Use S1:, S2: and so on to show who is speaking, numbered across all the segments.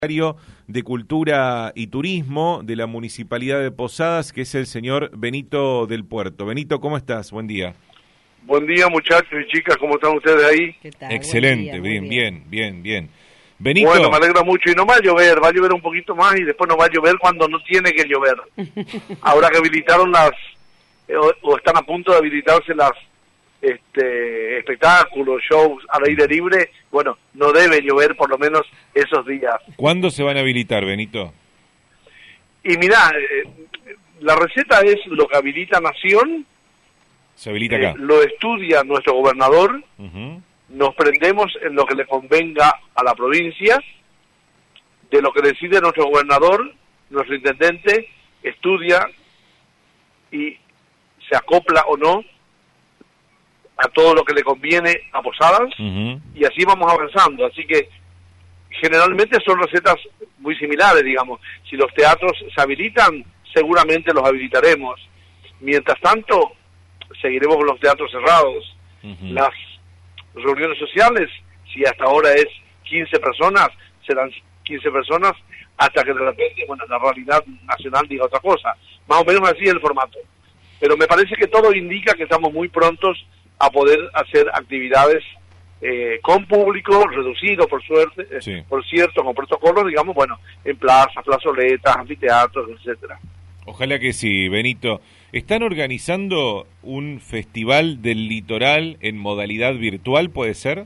S1: de Cultura y Turismo de la Municipalidad de Posadas, que es el señor Benito del Puerto. Benito, ¿cómo estás? Buen día.
S2: Buen día, muchachos y chicas, ¿cómo están ustedes ahí?
S1: ¿Qué tal? Excelente, bien. Benito.
S2: Bueno, me alegra mucho y no va a llover un poquito más y después no va a llover cuando no tiene que llover. Ahora que habilitaron o están a punto de habilitarse las espectáculos, shows al aire libre, bueno, no debe llover por lo menos esos días.
S1: ¿Cuándo se van a habilitar, Benito?
S2: Y mirá, la receta es lo que habilita Nación,
S1: se habilita acá.
S2: Lo estudia nuestro gobernador, nos prendemos en lo que le convenga a la provincia, de lo que decide nuestro gobernador, nuestro intendente, estudia y se acopla o no a todo lo que le conviene a Posadas, y así vamos avanzando. Así que generalmente son recetas muy similares, digamos. Si los teatros se habilitan, seguramente los habilitaremos. Mientras tanto, seguiremos con los teatros cerrados. Las reuniones sociales, si hasta ahora es 15 personas, serán 15 personas hasta que de repente, bueno, la realidad nacional diga otra cosa. Más o menos así es el formato. Pero me parece que todo indica que estamos muy prontos a poder hacer actividades con público reducido, por suerte, por cierto, con protocolos, digamos, bueno, en plazas, plazoletas, anfiteatros, etcétera.
S1: Ojalá que sí, Benito. ¿Están organizando un festival del litoral en modalidad virtual, puede ser?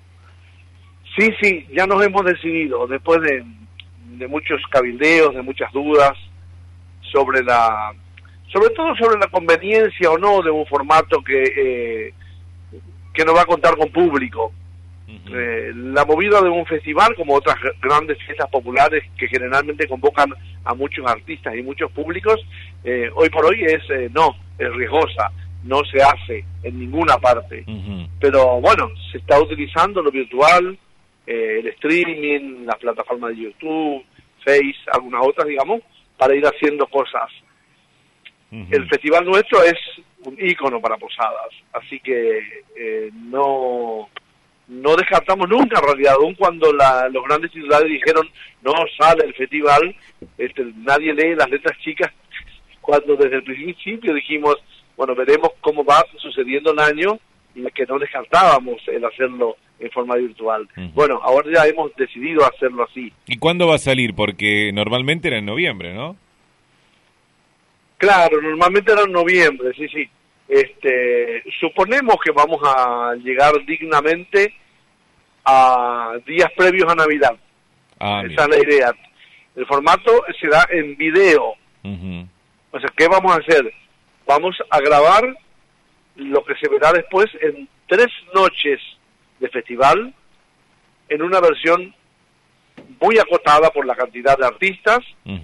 S2: Sí, ya nos hemos decidido, después de muchos cabildeos, de muchas dudas, sobre todo sobre la conveniencia o no de un formato que no va a contar con público. La movida de un festival, como otras grandes fiestas populares que generalmente convocan a muchos artistas y muchos públicos, hoy por hoy es riesgosa, no se hace en ninguna parte. Pero bueno, se está utilizando lo virtual, el streaming, las plataformas de YouTube, Face, algunas otras, digamos, para ir haciendo cosas. El festival nuestro es un ícono para Posadas, así que no descartamos nunca, en realidad. Aún cuando los grandes titulares dijeron no sale el festival, nadie lee las letras chicas, cuando desde el principio dijimos, bueno, veremos cómo va sucediendo el año, y que no descartábamos el hacerlo en forma virtual. Bueno, ahora ya hemos decidido hacerlo así.
S1: ¿Y cuándo va a salir? Porque normalmente era en noviembre, ¿no?
S2: Claro, normalmente era en noviembre, sí. Suponemos que vamos a llegar dignamente a días previos a Navidad. Esa es la idea. El formato será en video. O sea, ¿qué vamos a hacer? Vamos a grabar lo que se verá después en 3 noches de festival, en una versión muy acotada por la cantidad de artistas.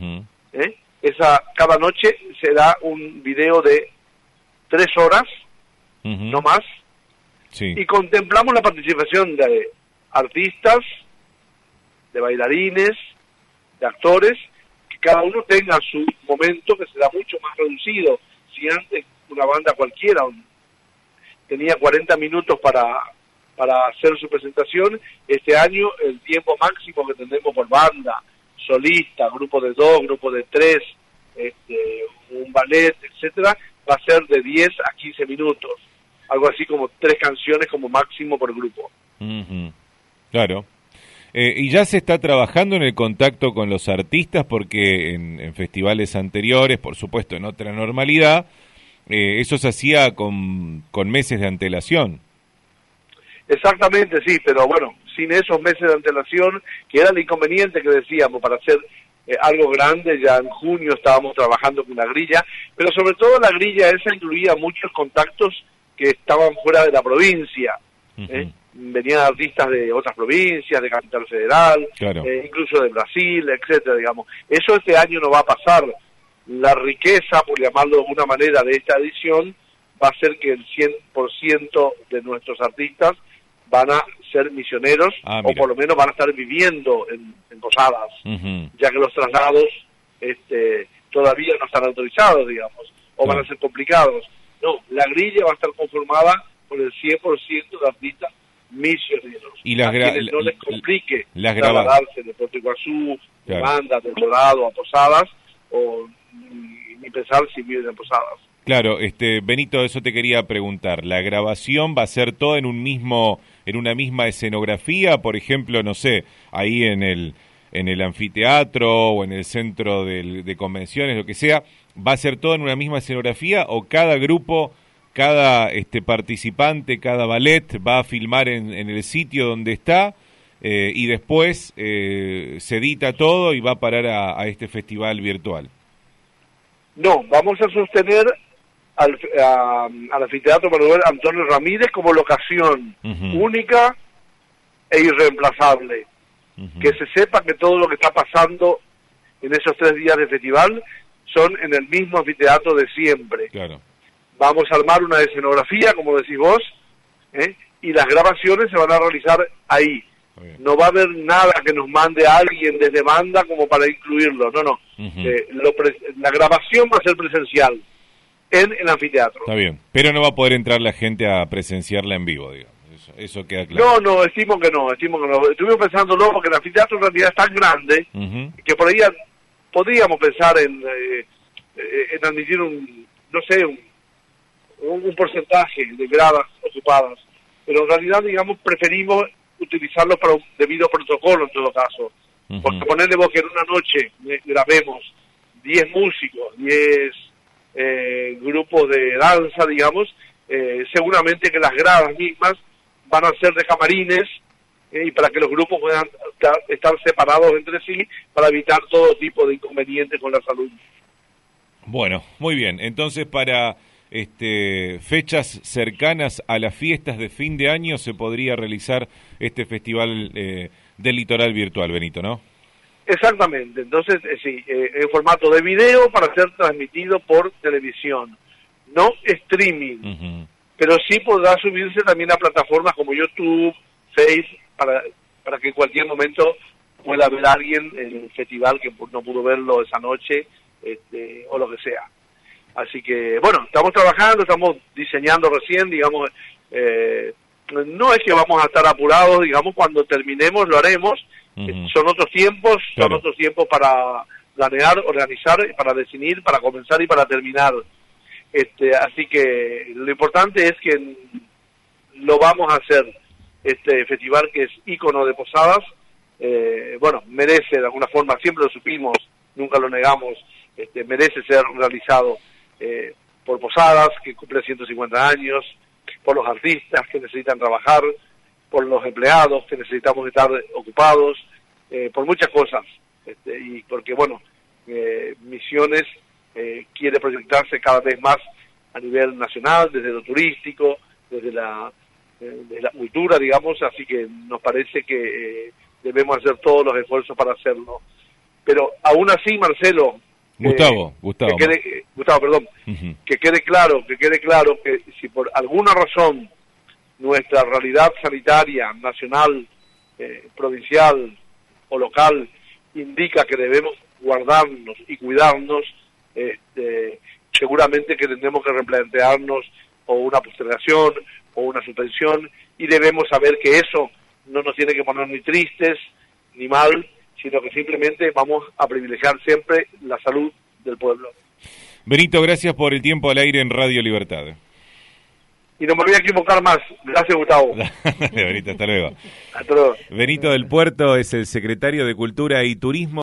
S2: Cada noche será un video de 3 horas, no más, y contemplamos la participación de artistas, de bailarines, de actores, que cada uno tenga su momento, que será mucho más reducido. Si antes una banda cualquiera tenía 40 minutos para hacer su presentación, este año el tiempo máximo que tendremos por banda, solista, grupo de 2, grupo de 3, un ballet, etcétera, va a ser de 10 a 15 minutos, algo así como 3 canciones como máximo por grupo.
S1: Claro. Y ya se está trabajando en el contacto con los artistas, porque en festivales anteriores, por supuesto en otra normalidad, eso se hacía con meses de antelación.
S2: Exactamente, sí, pero bueno, sin esos meses de antelación, que era el inconveniente que decíamos, para hacer algo grande. Ya en junio estábamos trabajando con la grilla, pero sobre todo la grilla esa incluía muchos contactos que estaban fuera de la provincia. Venían artistas de otras provincias, de Capital Federal, incluso de Brasil, etcétera, digamos. Eso este año no va a pasar. La riqueza, por llamarlo de alguna manera, de esta edición va a ser que el 100% de nuestros artistas van a ser misioneros, o por lo menos van a estar viviendo en Posadas, ya que los traslados todavía no están autorizados, digamos, o van a ser complicados. No, la grilla va a estar conformada por el 100% de artistas misioneros.
S1: Y
S2: a quienes no les complique
S1: las
S2: trasladarse de Puerto Iguazú, de Banda, de Dorado a Posadas, o ni pensar si viven en Posadas.
S1: Claro, Benito, eso te quería preguntar. ¿La grabación va a ser toda en una misma escenografía? Por ejemplo, no sé, ahí en el anfiteatro o en el centro de convenciones, lo que sea, ¿va a ser todo en una misma escenografía o cada grupo, cada participante, cada ballet va a filmar en el sitio donde está y después se edita todo y va a parar a este festival virtual?
S2: No, vamos a sostener al anfiteatro Manuel Antonio Ramírez como locación única e irreemplazable. Que se sepa que todo lo que está pasando en esos 3 días de festival son en el mismo anfiteatro de siempre.
S1: Claro.
S2: Vamos a armar una escenografía, como decís vos, y las grabaciones se van a realizar ahí. No va a haber nada que nos mande a alguien desde Banda como para incluirlo, no. La grabación va a ser presencial en el anfiteatro.
S1: Está bien, pero no va a poder entrar la gente a presenciarla en vivo, digamos. Eso queda claro.
S2: No, estimo que no. Estuvimos pensándolo porque el anfiteatro en realidad es tan grande que por ahí podríamos pensar en admitir un porcentaje de gradas ocupadas, pero en realidad, digamos, preferimos utilizarlo para un debido protocolo en todo caso. Porque ponerle vos que en una noche grabemos 10 músicos, 10 grupos de danza, digamos, seguramente que las gradas mismas van a ser de camarines y para que los grupos puedan estar separados entre sí para evitar todo tipo de inconvenientes con la salud.
S1: Bueno, muy bien. Entonces, para fechas cercanas a las fiestas de fin de año se podría realizar este festival del litoral virtual, Benito, ¿no?
S2: Exactamente. Entonces, sí, en formato de video para ser transmitido por televisión, no streaming. Pero sí podrá subirse también a plataformas como YouTube, Face, para que en cualquier momento pueda ver a alguien en el festival que no pudo verlo esa noche, o lo que sea. Así que, bueno, estamos trabajando, estamos diseñando recién, digamos, no es que vamos a estar apurados, digamos, cuando terminemos lo haremos, son otros tiempos,
S1: claro.
S2: Son otros tiempos para planear, organizar, para definir, para comenzar y para terminar. Así que lo importante es que lo vamos a hacer. Este festival que es ícono de Posadas, merece de alguna forma, siempre lo supimos, nunca lo negamos, merece ser realizado por Posadas, que cumple 150 años, por los artistas que necesitan trabajar, por los empleados que necesitamos estar ocupados, por muchas cosas, y porque, Misiones quiere proyectarse cada vez más a nivel nacional, desde lo turístico, desde la cultura, digamos, así que nos parece que debemos hacer todos los esfuerzos para hacerlo. Pero aún así, Marcelo,
S1: Gustavo,
S2: perdón, que quede claro que si por alguna razón nuestra realidad sanitaria nacional, provincial o local indica que debemos guardarnos y cuidarnos, seguramente que tendremos que replantearnos o una postergación o una suspensión, y debemos saber que eso no nos tiene que poner ni tristes ni mal, sino que simplemente vamos a privilegiar siempre la salud del pueblo.
S1: Benito, gracias por el tiempo al aire en Radio Libertad.
S2: Y no me voy a equivocar más. Gracias, Gustavo.
S1: Benito, hasta luego.
S2: Hasta luego.
S1: Benito del Puerto es el secretario de Cultura y Turismo.